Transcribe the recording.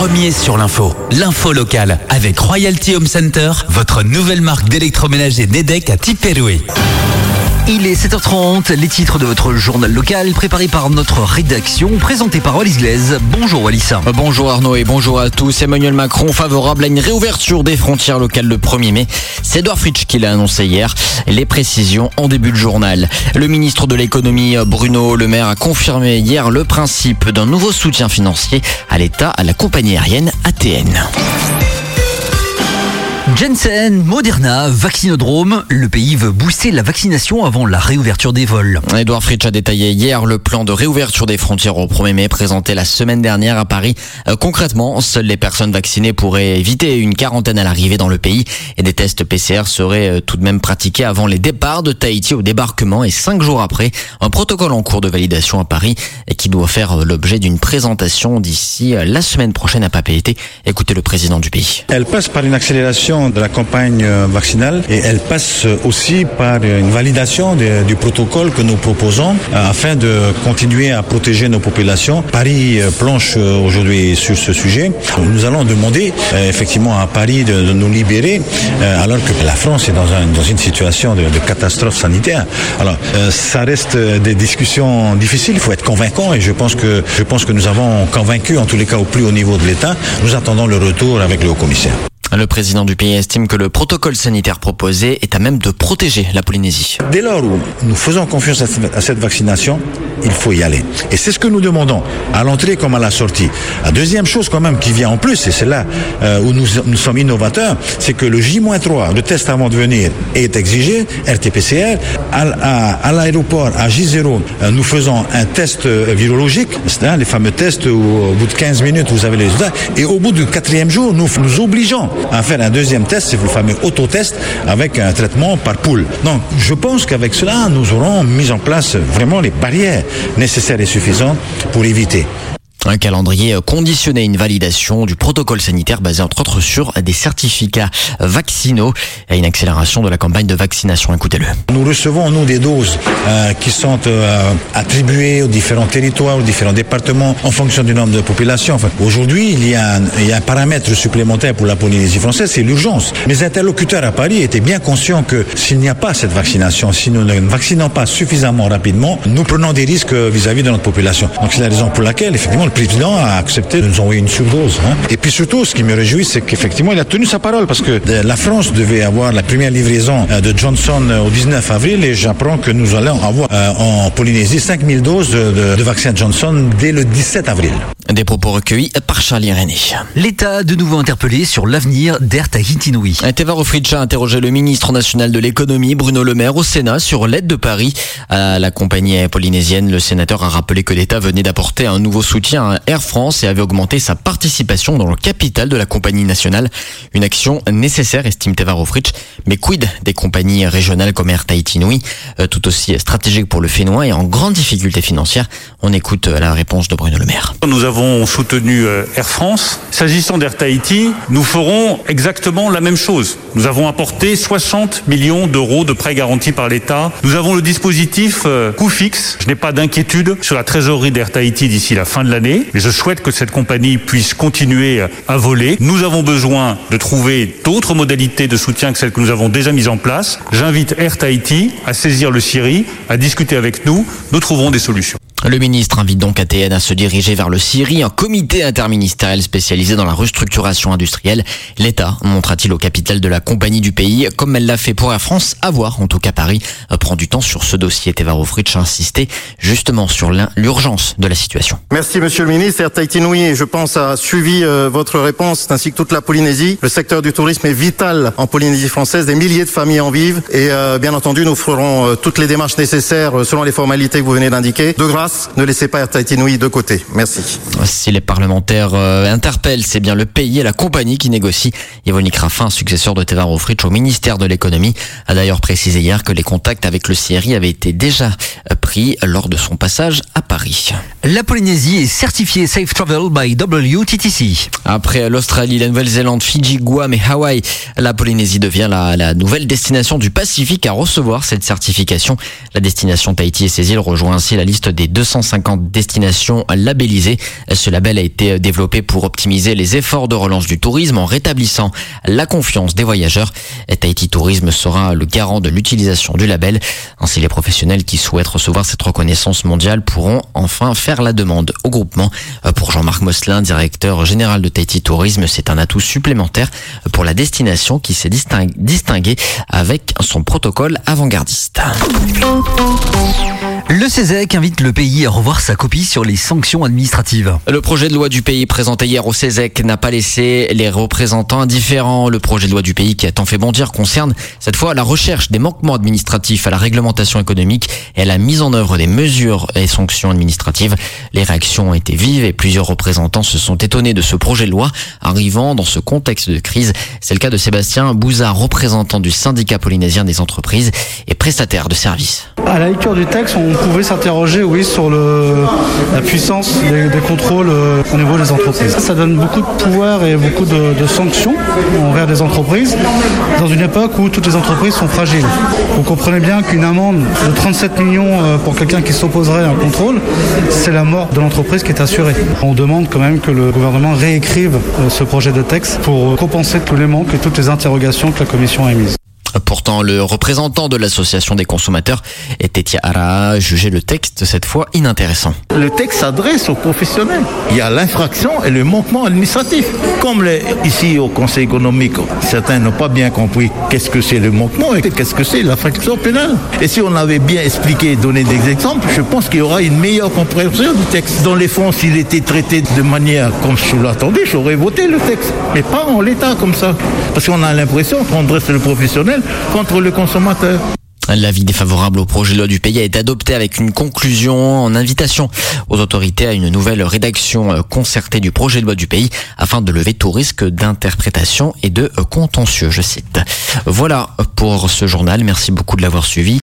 premier sur l'info. L'info locale avec Royalty Home Center, votre nouvelle marque d'électroménager Nedec à Tiperoué. Il est 7h30, les titres de votre journal local préparé par notre rédaction, présenté par Wallis Glaise. Bonjour Wallis. Bonjour Arnaud et bonjour à tous. Emmanuel Macron favorable à une réouverture des frontières locales le 1er mai. C'est Édouard Fritsch qui l'a annoncé hier. Les précisions en début de journal. Le ministre de l'économie Bruno Le Maire a confirmé hier le principe d'un nouveau soutien financier à l'État à la compagnie aérienne ATN. Janssen, Moderna, Vaccinodrome, le pays veut booster la vaccination avant la réouverture des vols. Édouard Fritsch a détaillé hier le plan de réouverture des frontières au 1er mai présenté la semaine dernière à Paris. Concrètement, seules les personnes vaccinées pourraient éviter une quarantaine à l'arrivée dans le pays et des tests PCR seraient tout de même pratiqués avant les départs de Tahiti au débarquement et 5 jours après. Un protocole en cours de validation à Paris et qui doit faire l'objet d'une présentation d'ici la semaine prochaine à Papeete. Écoutez le président du pays. Elle passe par une accélération de la campagne vaccinale et elle passe aussi par une validation du protocole que nous proposons afin de continuer à protéger nos populations. Paris planche aujourd'hui sur ce sujet. Nous allons demander effectivement à Paris de nous libérer alors que la France est dans une situation de catastrophe sanitaire. Alors ça reste des discussions difficiles, il faut être convaincant et je pense que nous avons convaincu en tous les cas au plus haut niveau de l'État. Nous attendons le retour avec le haut-commissaire. Le président du pays estime que le protocole sanitaire proposé est à même de protéger la Polynésie. Dès lors où nous faisons confiance à cette vaccination, il faut y aller. Et c'est ce que nous demandons, à l'entrée comme à la sortie. La deuxième chose quand même qui vient en plus, et c'est là où nous sommes innovateurs, c'est que le J-3, le test avant de venir, est exigé, RT-PCR. À l'aéroport, à J0, nous faisons un test virologique, c'est les fameux tests où au bout de 15 minutes, vous avez les résultats. Et au bout du 4e jour, nous obligeons à faire un deuxième test, c'est le fameux autotest avec un traitement par poule. Donc je pense qu'avec cela, nous aurons mis en place vraiment les barrières nécessaires et suffisantes pour éviter. Un calendrier conditionné, une validation du protocole sanitaire basé entre autres sur des certificats vaccinaux et une accélération de la campagne de vaccination. Écoutez-le. Nous recevons, nous, des doses qui sont attribuées aux différents territoires, aux différents départements en fonction du nombre de population. Enfin, aujourd'hui, il y a un paramètre supplémentaire pour la Polynésie française, c'est l'urgence. Mes interlocuteurs à Paris étaient bien conscients que s'il n'y a pas cette vaccination, si nous ne vaccinons pas suffisamment rapidement, nous prenons des risques vis-à-vis de notre population. Donc c'est la raison pour laquelle, effectivement, le président a accepté de nous envoyer une surdose. Et puis surtout, ce qui me réjouit, c'est qu'effectivement, il a tenu sa parole parce que la France devait avoir la première livraison de Johnson au 19 avril et j'apprends que nous allons avoir en Polynésie 5000 doses de vaccin Johnson dès le 17 avril. Des propos recueillis par Charlie René. L'État de nouveau interpellé sur l'avenir d'Air Tahiti Nui. Édouard Fritsch a interrogé le ministre national de l'économie Bruno Le Maire au Sénat sur l'aide de Paris à la compagnie polynésienne. Le sénateur a rappelé que l'État venait d'apporter un nouveau soutien à Air France et avait augmenté sa participation dans le capital de la compagnie nationale. Une action nécessaire, estime Édouard Fritsch. Mais quid des compagnies régionales comme Air Tahiti Nui, tout aussi stratégique pour le Fénois et en grande difficulté financière. On écoute la réponse de Bruno Le Maire. Nous avons soutenu Air France. S'agissant d'Air Tahiti, nous ferons exactement la même chose. Nous avons apporté 60 millions d'euros de prêts garantis par l'État. Nous avons le dispositif coût fixe. Je n'ai pas d'inquiétude sur la trésorerie d'Air Tahiti d'ici la fin de l'année. Mais je souhaite que cette compagnie puisse continuer à voler. Nous avons besoin de trouver d'autres modalités de soutien que celles que nous avons déjà mises en place. J'invite Air Tahiti à saisir le CIRI, à discuter avec nous. Nous trouverons des solutions. Le ministre invite donc ATN à se diriger vers le CIRI, un comité interministériel spécialisé dans la restructuration industrielle. L'État, montra-t-il au capital de la compagnie du pays, comme elle l'a fait pour Air France, à voir, en tout cas Paris, prend du temps sur ce dossier. Édouard Fritsch a insisté justement sur l'urgence de la situation. Merci Monsieur le ministre. Air Tahiti Nui, je pense, a suivi votre réponse, ainsi que toute la Polynésie. Le secteur du tourisme est vital en Polynésie française, des milliers de familles en vivent et bien entendu nous ferons toutes les démarches nécessaires selon les formalités que vous venez d'indiquer. De grâce, ne laissez pas Air Tahiti Nui de côté. Merci. Si les parlementaires interpellent, c'est bien le pays et la compagnie qui négocient. Yvonique Raffin, successeur de Édouard Fritsch au ministère de l'économie, a d'ailleurs précisé hier que les contacts avec le CIRI avaient été déjà pris lors de son passage à Paris. La Polynésie est certifiée Safe Travel by WTTC. Après l'Australie, la Nouvelle-Zélande, Fidji, Guam et Hawaï, la Polynésie devient la nouvelle destination du Pacifique à recevoir cette certification. La destination Tahiti et ses îles rejoint ainsi la liste des 200 250 destinations labellisées. Ce label a été développé pour optimiser les efforts de relance du tourisme en rétablissant la confiance des voyageurs. Tahiti Tourisme sera le garant de l'utilisation du label. Ainsi, les professionnels qui souhaitent recevoir cette reconnaissance mondiale pourront enfin faire la demande au groupement. Pour Jean-Marc Mosselin, directeur général de Tahiti Tourisme, c'est un atout supplémentaire pour la destination qui s'est distinguée avec son protocole avant-gardiste. Le CESEC invite le pays à revoir sa copie sur les sanctions administratives. Le projet de loi du pays présenté hier au CESEC n'a pas laissé les représentants indifférents. Le projet de loi du pays qui a tant fait bondir concerne cette fois la recherche des manquements administratifs à la réglementation économique et à la mise en œuvre des mesures et sanctions administratives. Les réactions ont été vives et plusieurs représentants se sont étonnés de ce projet de loi arrivant dans ce contexte de crise. C'est le cas de Sébastien Bouzard, représentant du syndicat polynésien des entreprises et prestataire de services. À la lecture du texte, on pouvait s'interroger, sur la puissance des contrôles au niveau des entreprises. Ça donne beaucoup de pouvoir et beaucoup de sanctions envers des entreprises dans une époque où toutes les entreprises sont fragiles. Vous comprenez bien qu'une amende de 37 millions pour quelqu'un qui s'opposerait à un contrôle, c'est la mort de l'entreprise qui est assurée. On demande quand même que le gouvernement réécrive ce projet de texte pour compenser tous les manques et toutes les interrogations que la Commission a émises. Pourtant, le représentant de l'association des consommateurs, Tetia Ara, a jugé le texte cette fois inintéressant. Le texte s'adresse aux professionnels. Il y a l'infraction et le manquement administratif. Comme ici au Conseil économique, certains n'ont pas bien compris qu'est-ce que c'est le manquement et qu'est-ce que c'est l'infraction pénale. Et si on avait bien expliqué et donné des exemples, je pense qu'il y aura une meilleure compréhension du texte. Dans les fonds, s'il était traité de manière comme je l'attendais, j'aurais voté le texte. Mais pas en l'état comme ça. Parce qu'on a l'impression qu'on dresse le professionnel contre le consommateur. L'avis défavorable au projet de loi du pays a été adopté avec une conclusion en invitation aux autorités à une nouvelle rédaction concertée du projet de loi du pays afin de lever tout risque d'interprétation et de contentieux, je cite. Voilà pour ce journal. Merci beaucoup de l'avoir suivi.